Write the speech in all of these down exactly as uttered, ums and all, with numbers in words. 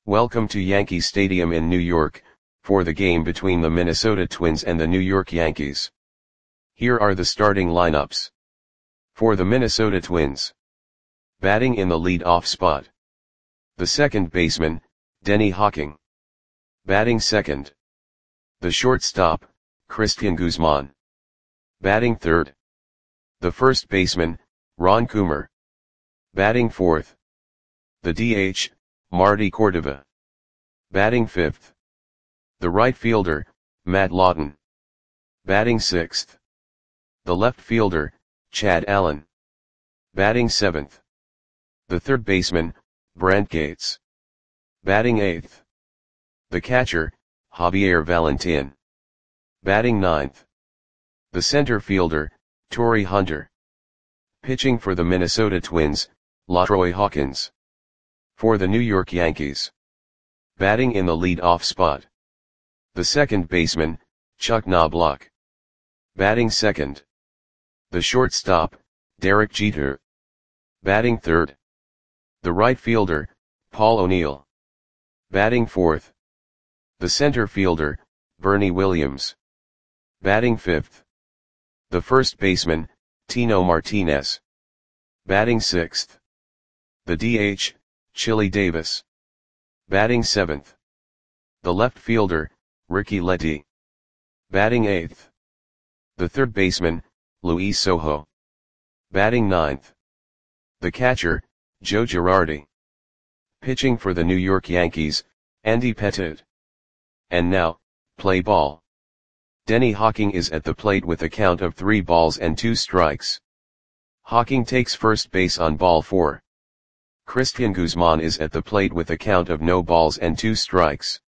Welcome to Yankee Stadium in New York, for the game between the Minnesota Twins and the New York Yankees. Here are the starting lineups. For the Minnesota Twins. Batting in the lead-off spot. The second baseman, Denny Hawking. Batting second. The shortstop, Cristian Guzman. Batting third. The first baseman, Ron Coomer. Batting fourth. The D H, Marty Cordova. Batting fifth. The right fielder, Matt Lawton. Batting sixth. The left fielder, Chad Allen. Batting seventh. The third baseman, Brant Gates. Batting eighth. The catcher, Javier Valentin. Batting ninth. The center fielder, Torii Hunter. Pitching for the Minnesota Twins, LaTroy Hawkins. For the New York Yankees. Batting in the lead-off spot. The second baseman, Chuck Knobloch. Batting second. The shortstop, Derek Jeter. Batting third. The right fielder, Paul O'Neill. Batting fourth. The center fielder, Bernie Williams. Batting fifth. The first baseman, Tino Martinez. Batting sixth. The D H, Chili Davis. Batting seventh. The left fielder, Ricky Letty. Batting eighth. The third baseman, Luis Sojo. Batting ninth. The catcher, Joe Girardi. Pitching for the New York Yankees, Andy Pettitte. And now, play ball. Denny Hawking is at the plate with a count of three balls and two strikes. Hawking takes first base on ball four. Cristian Guzman is at the plate with a count of no balls and two strikes.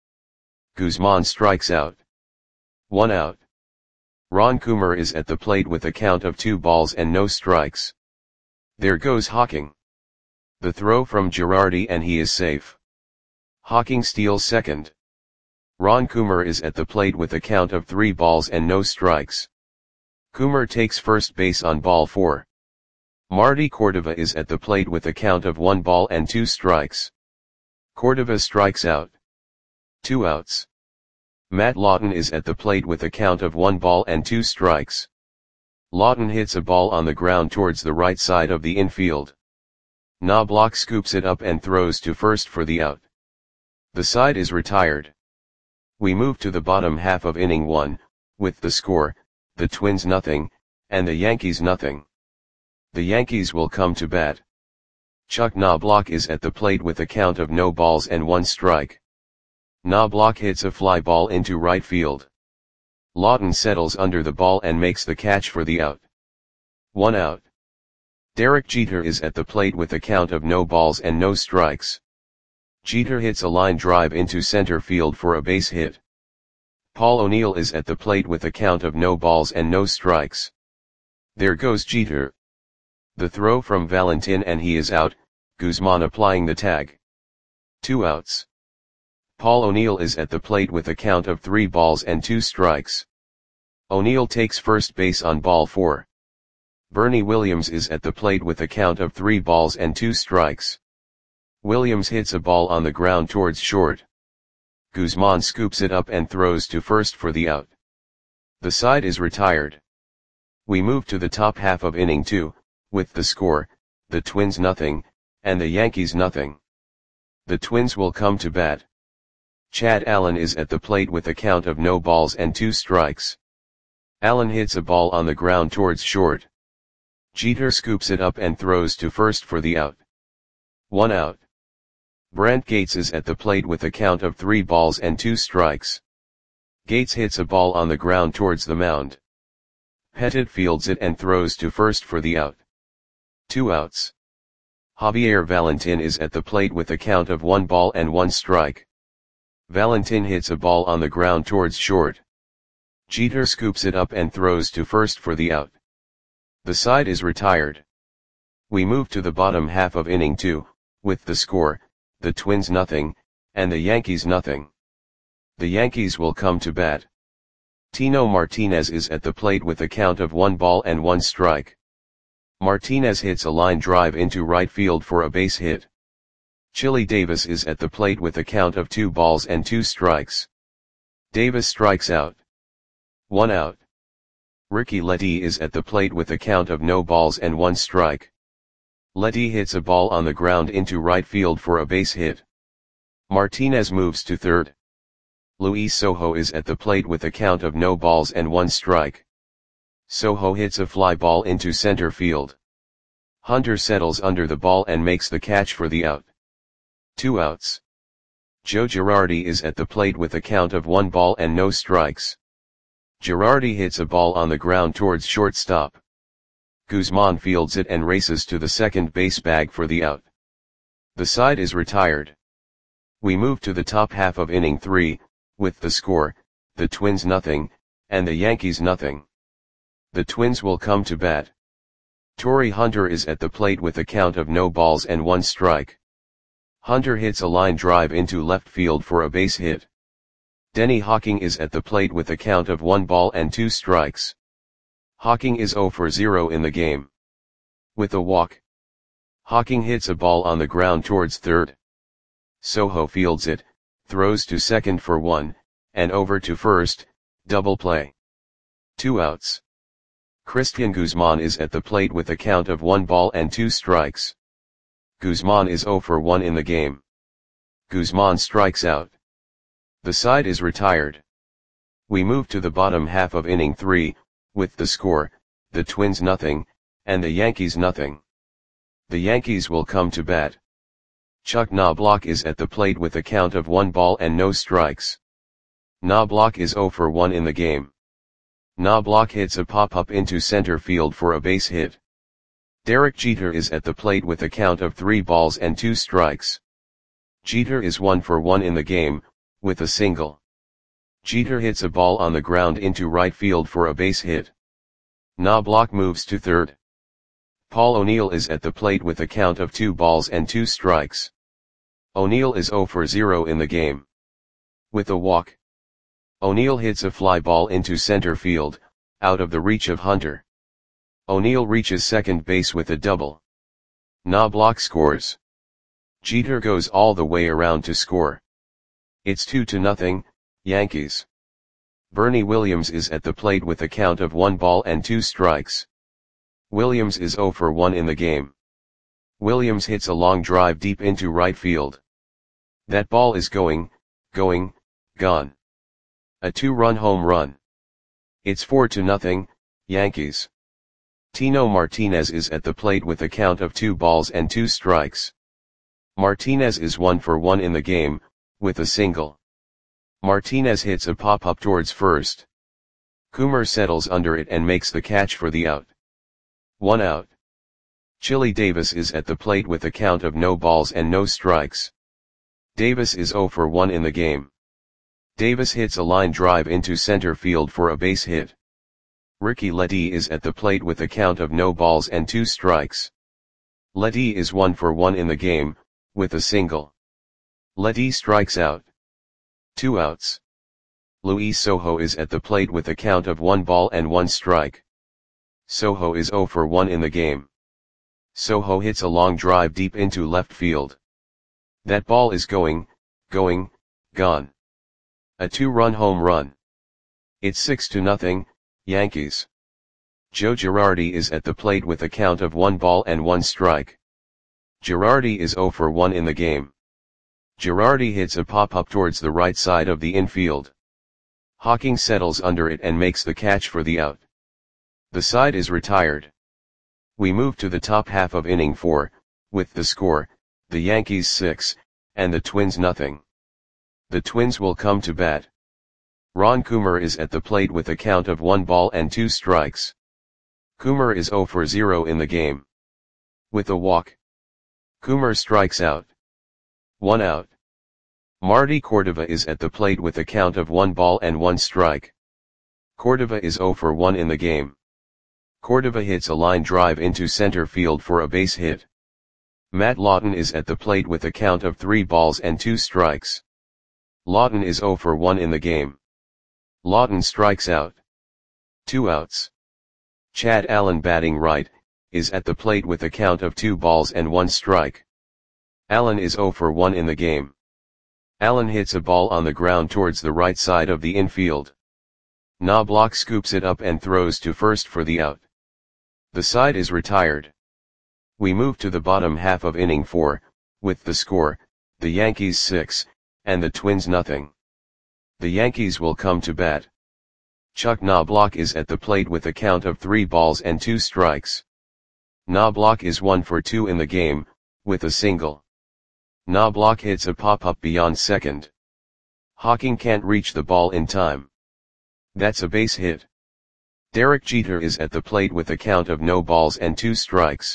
Guzman strikes out. One out. Ron Coomer is at the plate with a count of two balls and no strikes. There goes Hawking. The throw from Girardi and he is safe. Hawking steals second. Ron Coomer is at the plate with a count of three balls and no strikes. Coomer takes first base on ball four. Marty Cordova is at the plate with a count of one ball and two strikes. Cordova strikes out. Two outs. Matt Lawton is at the plate with a count of one ball and two strikes. Lawton hits a ball on the ground towards the right side of the infield. Knobloch scoops it up and throws to first for the out. The side is retired. We move to the bottom half of inning one, with the score, the Twins nothing, and the Yankees nothing. The Yankees will come to bat. Chuck Knobloch is at the plate with a count of no balls and one strike. Knobloch hits a fly ball into right field. Lawton settles under the ball and makes the catch for the out. One out. Derek Jeter is at the plate with a count of no balls and no strikes. Jeter hits a line drive into center field for a base hit. Paul O'Neill is at the plate with a count of no balls and no strikes. There goes Jeter. The throw from Valentin and he is out, Guzman applying the tag. Two outs. Paul O'Neill is at the plate with a count of three balls and two strikes. O'Neill takes first base on ball four. Bernie Williams is at the plate with a count of three balls and two strikes. Williams hits a ball on the ground towards short. Guzman scoops it up and throws to first for the out. The side is retired. We move to the top half of inning two, with the score, the Twins nothing, and the Yankees nothing. The Twins will come to bat. Chad Allen is at the plate with a count of no balls and two strikes. Allen hits a ball on the ground towards short. Jeter scoops it up and throws to first for the out. One out. Brant Gates is at the plate with a count of three balls and two strikes. Gates hits a ball on the ground towards the mound. Pettitte fields it and throws to first for the out. Two outs. Javier Valentin is at the plate with a count of one ball and one strike. Valentin hits a ball on the ground towards short. Jeter scoops it up and throws to first for the out. The side is retired. We move to the bottom half of inning two, with the score, the Twins nothing, and the Yankees nothing. The Yankees will come to bat. Tino Martinez is at the plate with a count of one ball and one strike. Martinez hits a line drive into right field for a base hit. Chili Davis is at the plate with a count of two balls and two strikes. Davis strikes out. One out. Ricky Letty is at the plate with a count of no balls and one strike. Letty hits a ball on the ground into right field for a base hit. Martinez moves to third. Luis Sojo is at the plate with a count of no balls and one strike. Sojo hits a fly ball into center field. Hunter settles under the ball and makes the catch for the out. Two outs. Joe Girardi is at the plate with a count of one ball and no strikes. Girardi hits a ball on the ground towards shortstop. Guzman fields it and races to the second base bag for the out. The side is retired. We move to the top half of inning three, with the score, the Twins nothing, and the Yankees nothing. The Twins will come to bat. Torrey Hunter is at the plate with a count of no balls and one strike. Hunter hits a line drive into left field for a base hit. Denny Hawking is at the plate with a count of one ball and two strikes. Hawking is zero for zero in the game. With a walk. Hawking hits a ball on the ground towards third. Sojo fields it, throws to second for one, and over to first, double play. Two outs. Christian Guzman is at the plate with a count of one ball and two strikes. Guzman is zero for one in the game. Guzman strikes out. The side is retired. We move to the bottom half of inning three, with the score, the Twins nothing, and the Yankees nothing. The Yankees will come to bat. Chuck Knobloch is at the plate with a count of one ball and no strikes. Knobloch is zero for one in the game. Knobloch hits a pop-up into center field for a base hit. Derek Jeter is at the plate with a count of three balls and two strikes. Jeter is one for one in the game, with a single. Jeter hits a ball on the ground into right field for a base hit. Knobloch moves to third. Paul O'Neill is at the plate with a count of two balls and two strikes. O'Neill is zero for zero in the game. With a walk. O'Neill hits a fly ball into center field, out of the reach of Hunter. O'Neill reaches second base with a double. Knobloch scores. Jeter goes all the way around to score. It's two to nothing, Yankees. Bernie Williams is at the plate with a count of one ball and two strikes. Williams is zero for one in the game. Williams hits a long drive deep into right field. That ball is going, going, gone. A two-run home run. It's four to nothing, Yankees. Tino Martinez is at the plate with a count of two balls and two strikes. Martinez is one for one in the game, with a single. Martinez hits a pop-up towards first. Coomer settles under it and makes the catch for the out. One out. Chili Davis is at the plate with a count of no balls and no strikes. Davis is zero for one in the game. Davis hits a line drive into center field for a base hit. Ricky Letty is at the plate with a count of no balls and two strikes. Letty is one for one in the game, with a single. Letty strikes out. Two outs. Luis Sojo is at the plate with a count of one ball and one strike. Sojo is zero for one in the game. Sojo hits a long drive deep into left field. That ball is going, going, gone. A two-run home run. It's six to nothing, Yankees. Joe Girardi is at the plate with a count of one ball and one strike. Girardi is zero for one in the game. Girardi hits a pop-up towards the right side of the infield. Hawking settles under it and makes the catch for the out. The side is retired. We move to the top half of inning four, with the score, the Yankees six, and the Twins nothing. The Twins will come to bat. Ron Coomer is at the plate with a count of one ball and two strikes. Coomer is zero for zero in the game. With a walk. Coomer strikes out. One out. Marty Cordova is at the plate with a count of one ball and one strike. Cordova is zero for one in the game. Cordova hits a line drive into center field for a base hit. Matt Lawton is at the plate with a count of three balls and two strikes. Lawton is zero for one in the game. Lawton strikes out. Two outs. Chad Allen, batting right, is at the plate with a count of two balls and one strike. Allen is zero for one in the game. Allen hits a ball on the ground towards the right side of the infield. Knobloch scoops it up and throws to first for the out. The side is retired. We move to the bottom half of inning four, with the score, the Yankees six, and the Twins nothing. The Yankees will come to bat. Chuck Knobloch is at the plate with a count of three balls and two strikes. Knobloch is one for two in the game, with a single. Knobloch hits a pop-up beyond second. Hawking can't reach the ball in time. That's a base hit. Derek Jeter is at the plate with a count of no balls and two strikes.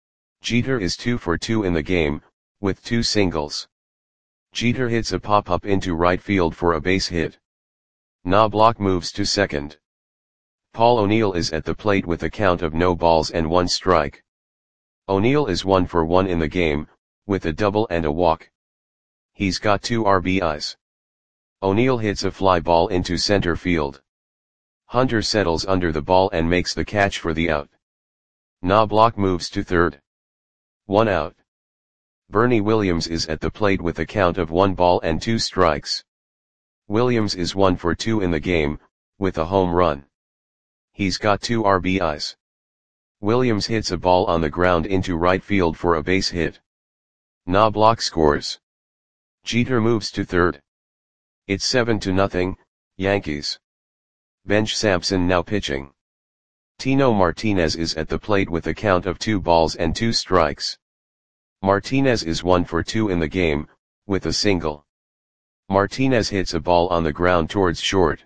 Jeter is two for two in the game, with two singles. Jeter hits a pop-up into right field for a base hit. Knobloch moves to second. Paul O'Neill is at the plate with a count of no balls and one strike. O'Neill is one for one in the game, with a double and a walk. He's got two R B Is. O'Neill hits a fly ball into center field. Hunter settles under the ball and makes the catch for the out. Knobloch moves to third. One out. Bernie Williams is at the plate with a count of one ball and two strikes. Williams is one for two in the game, with a home run. He's got two R B Is. Williams hits a ball on the ground into right field for a base hit. Knobloch scores. Jeter moves to third. It's seven to nothing, Yankees. Bench Sampson now pitching. Tino Martinez is at the plate with a count of two balls and two strikes. Martinez is one for two in the game, with a single. Martinez hits a ball on the ground towards short.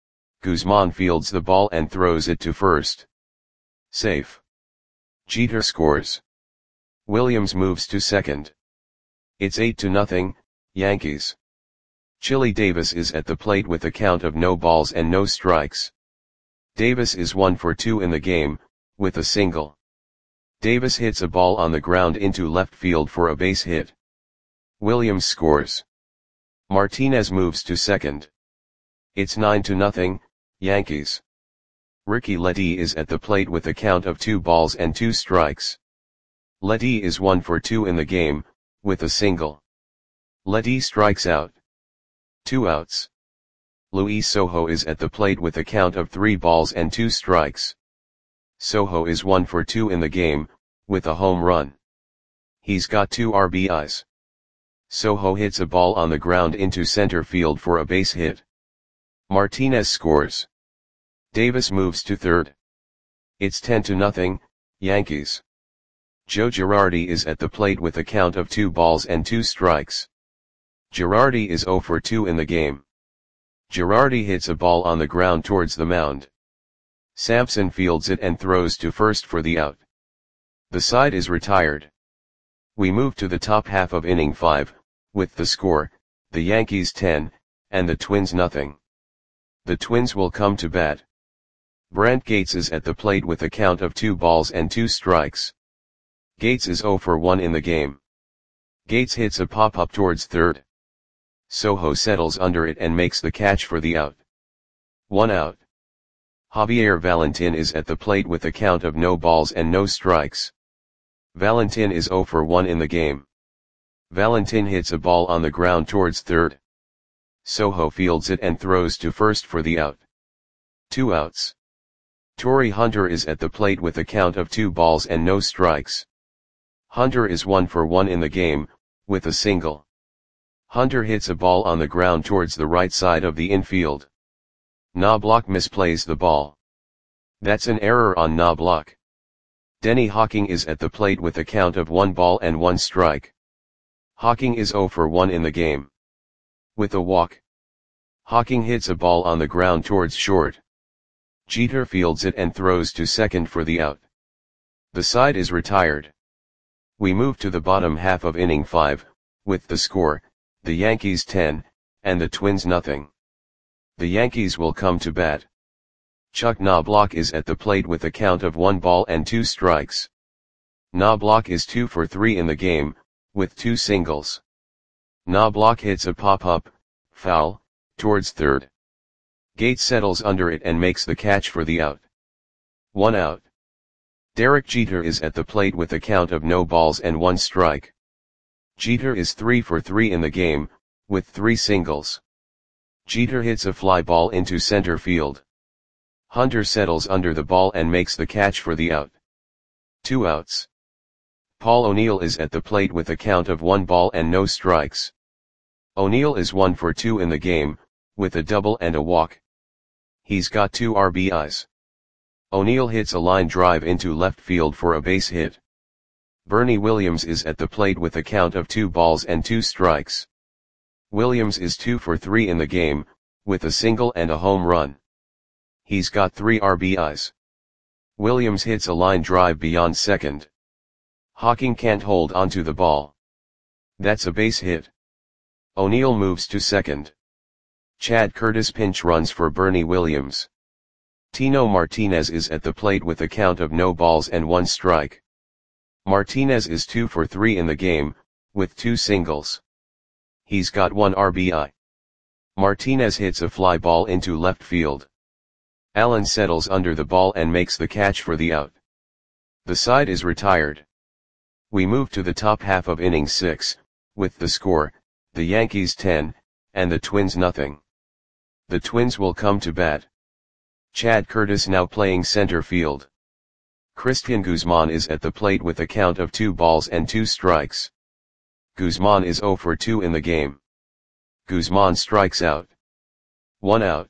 Guzman fields the ball and throws it to first. Safe. Jeter scores. Williams moves to second. It's eight to nothing, Yankees. Chili Davis is at the plate with a count of no balls and no strikes. Davis is one for two in the game, with a single. Davis hits a ball on the ground into left field for a base hit. Williams scores. Martinez moves to second. It's nine to nothing, Yankees. Ricky Letty is at the plate with a count of two balls and two strikes. Letty is one for two in the game, with a single. Letty strikes out. Two outs. Luis Sojo is at the plate with a count of three balls and two strikes. Sojo is one for two in the game, with a home run. He's got two R B Is. Sojo hits a ball on the ground into center field for a base hit. Martinez scores. Davis moves to third. It's ten to nothing, Yankees. Joe Girardi is at the plate with a count of two balls and two strikes. Girardi is zero for two in the game. Girardi hits a ball on the ground towards the mound. Sampson fields it and throws to first for the out. The side is retired. We move to the top half of inning five, with the score, the Yankees ten, and the Twins nothing. The Twins will come to bat. Brent Gates is at the plate with a count of two balls and two strikes. Gates is zero for one in the game. Gates hits a pop-up towards third. Sojo settles under it and makes the catch for the out. One out. Javier Valentin is at the plate with a count of no balls and no strikes. Valentin is zero for one in the game. Valentin hits a ball on the ground towards third. Sojo fields it and throws to first for the out. Two outs. Torrey Hunter is at the plate with a count of two balls and no strikes. Hunter is one for one in the game, with a single. Hunter hits a ball on the ground towards the right side of the infield. Knobloch misplays the ball. That's an error on Knobloch. Denny Hawking is at the plate with a count of one ball and one strike. Hawking is zero for one in the game. With a walk. Hawking hits a ball on the ground towards short. Jeter fields it and throws to second for the out. The side is retired. We move to the bottom half of inning five, with the score, the Yankees ten, and the Twins nothing. The Yankees will come to bat. Chuck Knobloch is at the plate with a count of one ball and two strikes. Knobloch is two for three in the game, with two singles. Knobloch hits a pop-up, foul, towards third. Gates settles under it and makes the catch for the out. One out. Derek Jeter is at the plate with a count of no balls and one strike. Jeter is three for three in the game, with three singles. Jeter hits a fly ball into center field. Hunter settles under the ball and makes the catch for the out. Two outs. Paul O'Neill is at the plate with a count of one ball and no strikes. O'Neill is one for two in the game, with a double and a walk. He's got two R B Is. O'Neill hits a line drive into left field for a base hit. Bernie Williams is at the plate with a count of two balls and two strikes. Williams is two for three in the game, with a single and a home run. He's got three R B Is. Williams hits a line drive beyond second. Hawking can't hold onto the ball. That's a base hit. O'Neill moves to second. Chad Curtis pinch runs for Bernie Williams. Tino Martinez is at the plate with a count of no balls and one strike. Martinez is two for three in the game, with two singles. He's got one R B I. Martinez hits a fly ball into left field. Allen settles under the ball and makes the catch for the out. The side is retired. We move to the top half of inning six, with the score, the Yankees ten, and the Twins nothing. The Twins will come to bat. Chad Curtis now playing center field. Christian Guzman is at the plate with a count of two balls and two strikes. Guzman is zero for two in the game. Guzman strikes out. One out.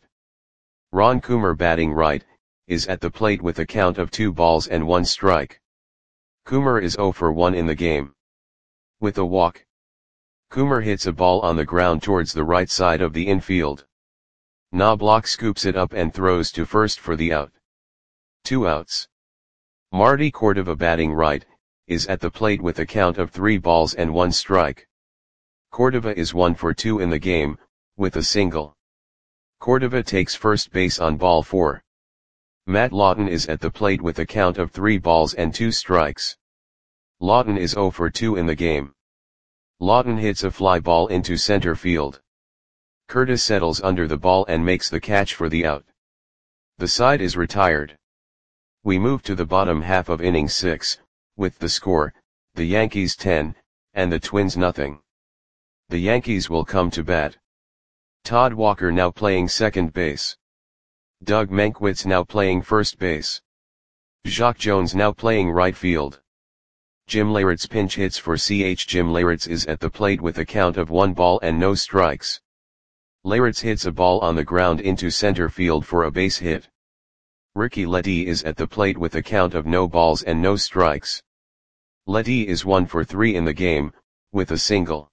Ron Coomer batting right, is at the plate with a count of two balls and one strike. Coomer is zero for one in the game. With a walk. Coomer hits a ball on the ground towards the right side of the infield. Knobloch scoops it up and throws to first for the out. Two outs. Marty Cordova batting right, is at the plate with a count of three balls and one strike. Cordova is one for two in the game, with a single. Cordova takes first base on ball four. Matt Lawton is at the plate with a count of three balls and two strikes. Lawton is zero for two in the game. Lawton hits a fly ball into center field. Curtis settles under the ball and makes the catch for the out. The side is retired. We move to the bottom half of inning six, with the score, the Yankees ten, and the Twins nothing. The Yankees will come to bat. Todd Walker now playing second base. Doug Mankiewicz now playing first base. Jacque Jones now playing right field. Jim Leyritz pinch hits for C H. Jim Leyritz is at the plate with a count of one ball and no strikes. Leyritz hits a ball on the ground into center field for a base hit. Ricky Ledee is at the plate with a count of no balls and no strikes. Ledee is one for three in the game, with a single.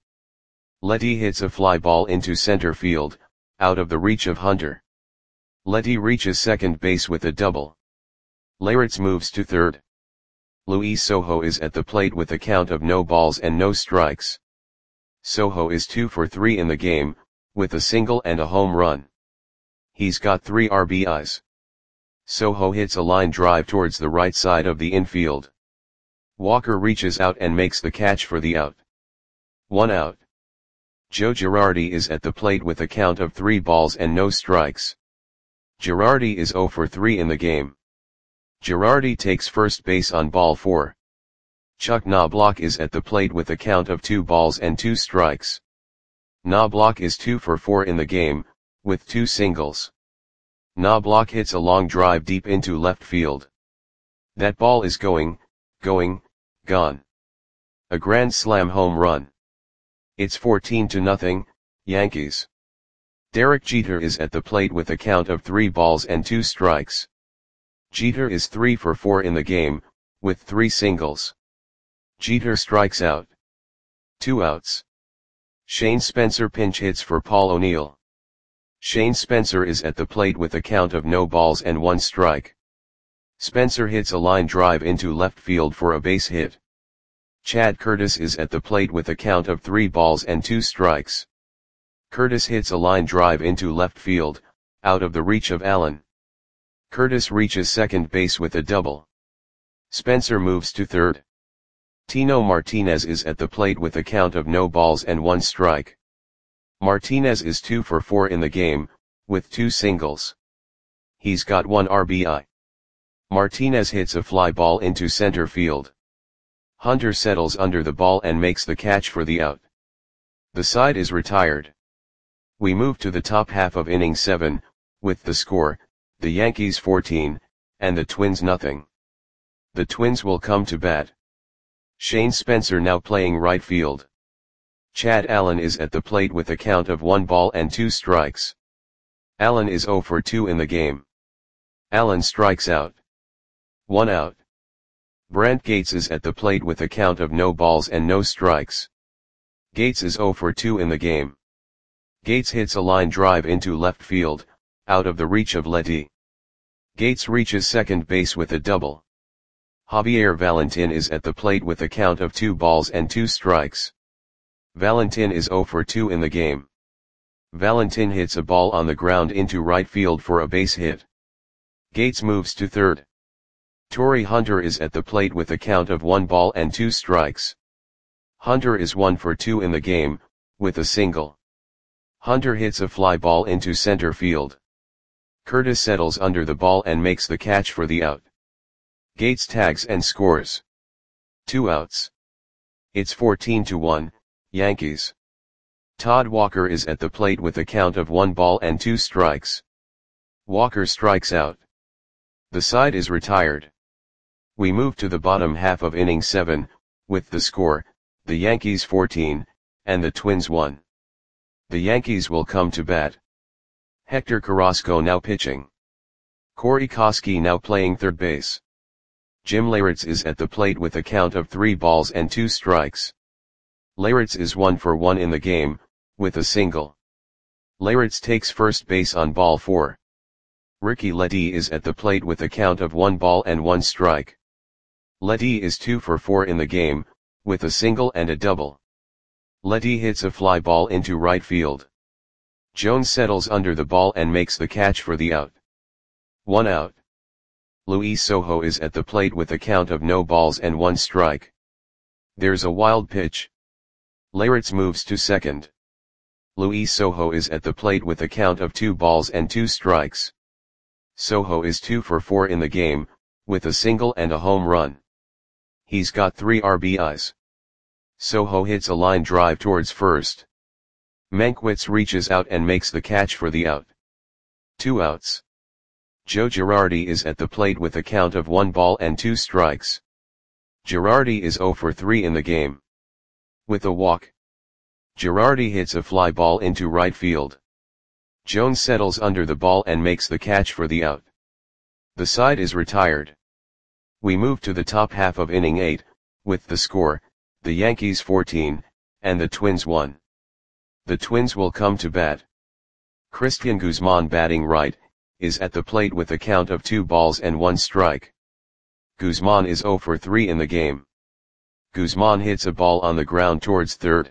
Ledee hits a fly ball into center field, out of the reach of Hunter. Ledee reaches second base with a double. Leyritz moves to third. Luis Sojo is at the plate with a count of no balls and no strikes. Sojo is two for three in the game, with a single and a home run. He's got three R B Is. Sojo hits a line drive towards the right side of the infield. Walker reaches out and makes the catch for the out. One out. Joe Girardi is at the plate with a count of three balls and no strikes. Girardi is zero for three in the game. Girardi takes first base on ball four. Chuck Knobloch is at the plate with a count of two balls and two strikes. Knobloch is two for four in the game, with two singles. Knobloch hits a long drive deep into left field. That ball is going, going, gone. A grand slam home run. It's fourteen to nothing, Yankees. Derek Jeter is at the plate with a count of three balls and two strikes. Jeter is three for four in the game, with three singles. Jeter strikes out. Two outs. Shane Spencer pinch hits for Paul O'Neill. Shane Spencer is at the plate with a count of no balls and one strike. Spencer hits a line drive into left field for a base hit. Chad Curtis is at the plate with a count of three balls and two strikes. Curtis hits a line drive into left field, out of the reach of Allen. Curtis reaches second base with a double. Spencer moves to third. Tino Martinez is at the plate with a count of no balls and one strike. Martinez is two for four in the game, with two singles. He's got one R B I. Martinez hits a fly ball into center field. Hunter settles under the ball and makes the catch for the out. The side is retired. We move to the top half of inning seven, with the score, the Yankees fourteen, and the Twins nothing. The Twins will come to bat. Shane Spencer now playing right field. Chad Allen is at the plate with a count of one ball and two strikes. Allen is oh for two in the game. Allen strikes out. One out. Brant Gates is at the plate with a count of no balls and no strikes. Gates is oh for two in the game. Gates hits a line drive into left field, out of the reach of Letty. Gates reaches second base with a double. Javier Valentin is at the plate with a count of two balls and two strikes. Valentin is oh for two in the game. Valentin hits a ball on the ground into right field for a base hit. Gates moves to third. Torrey Hunter is at the plate with a count of one ball and two strikes. Hunter is one for two in the game, with a single. Hunter hits a fly ball into center field. Curtis settles under the ball and makes the catch for the out. Gates tags and scores. Two outs. It's fourteen to one, Yankees. Todd Walker is at the plate with a count of one ball and two strikes. Walker strikes out. The side is retired. We move to the bottom half of inning seven, with the score, the Yankees fourteen, and the Twins one. The Yankees will come to bat. Hector Carrasco now pitching. Corey Koskie now playing third base. Jim Leyritz is at the plate with a count of three balls and two strikes. Leyritz is one for one in the game, with a single. Leyritz takes first base on ball four. Ricky Letty is at the plate with a count of one ball and one strike. Letty is two for four in the game, with a single and a double. Letty hits a fly ball into right field. Jones settles under the ball and makes the catch for the out. One out. Luis Sojo is at the plate with a count of no balls and one strike. There's a wild pitch. Leyritz moves to second. Luis Sojo is at the plate with a count of two balls and two strikes. Sojo is two for four in the game, with a single and a home run. He's got three R B Is. Sojo hits a line drive towards first. Mankiewicz reaches out and makes the catch for the out. Two outs. Joe Girardi is at the plate with a count of one ball and two strikes. Girardi is oh for three in the game. With a walk. Girardi hits a fly ball into right field. Jones settles under the ball and makes the catch for the out. The side is retired. We move to the top half of inning eight, with the score, the Yankees fourteen, and the Twins one. The Twins will come to bat. Christian Guzman batting right, is at the plate with a count of two balls and one strike. Guzman is oh for three in the game. Guzman hits a ball on the ground towards third.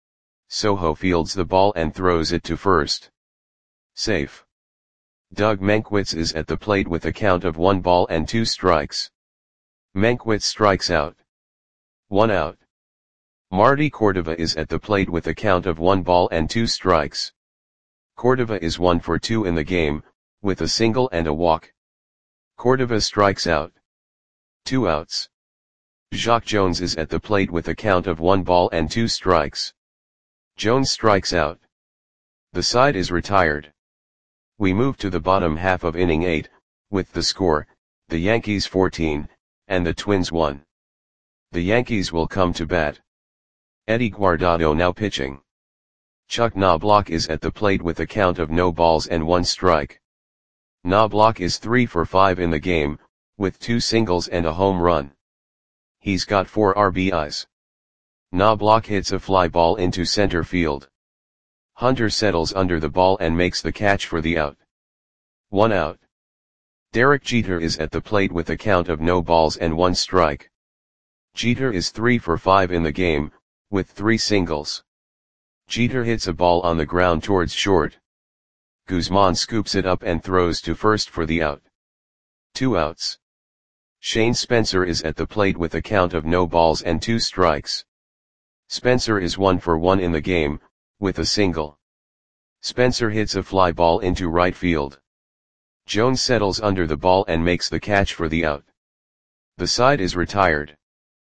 Sojo fields the ball and throws it to first. Safe. Doug Mankiewicz is at the plate with a count of one ball and two strikes. Mankiewicz strikes out. One out. Marty Cordova is at the plate with a count of one ball and two strikes. Cordova is one for two in the game, with a single and a walk. Cordova strikes out. Two outs. Jacque Jones is at the plate with a count of one ball and two strikes. Jones strikes out. The side is retired. We move to the bottom half of inning eight, with the score, the Yankees fourteen, and the Twins one. The Yankees will come to bat. Eddie Guardado now pitching. Chuck Knobloch is at the plate with a count of no balls and one strike. Knobloch is three for five in the game, with two singles and a home run. He's got four R B Is. Knobloch hits a fly ball into center field. Hunter settles under the ball and makes the catch for the out. One out. Derek Jeter is at the plate with a count of no balls and one strike. Jeter is three for five in the game, with three singles. Jeter hits a ball on the ground towards short. Guzman scoops it up and throws to first for the out. Two outs. Shane Spencer is at the plate with a count of no balls and two strikes. Spencer is one for one in the game, with a single. Spencer hits a fly ball into right field. Jones settles under the ball and makes the catch for the out. The side is retired.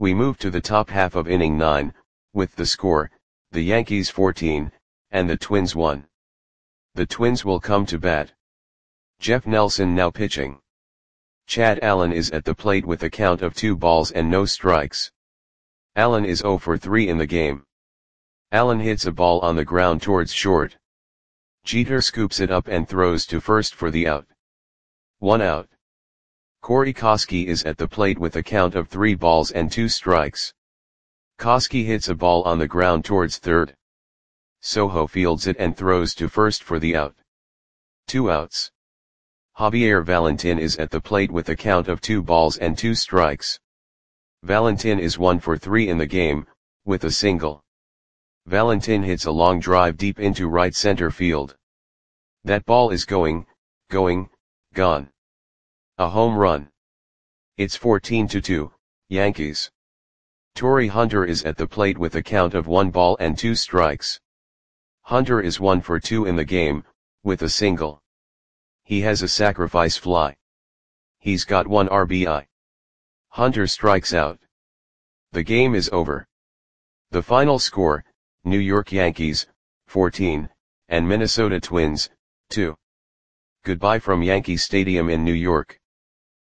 We move to the top half of inning nine, with the score, the Yankees fourteen, and the Twins one. The Twins will come to bat. Jeff Nelson now pitching. Chad Allen is at the plate with a count of two balls and no strikes. Allen is zero for three in the game. Allen hits a ball on the ground towards short. Jeter scoops it up and throws to first for the out. One out. Corey Koskie is at the plate with a count of three balls and two strikes. Koskie hits a ball on the ground towards third. Sojo fields it and throws to first for the out. Two outs. Javier Valentin is at the plate with a count of two balls and two strikes. Valentin is one for three in the game, with a single. Valentin hits a long drive deep into right center field. That ball is going, going, gone. A home run. It's fourteen to two, Yankees. Torii Hunter is at the plate with a count of one ball and two strikes. Hunter is one for two in the game, with a single. He has a sacrifice fly. He's got one R B I. Hunter strikes out. The game is over. The final score, New York Yankees, fourteen, and Minnesota Twins, two. Goodbye from Yankee Stadium in New York.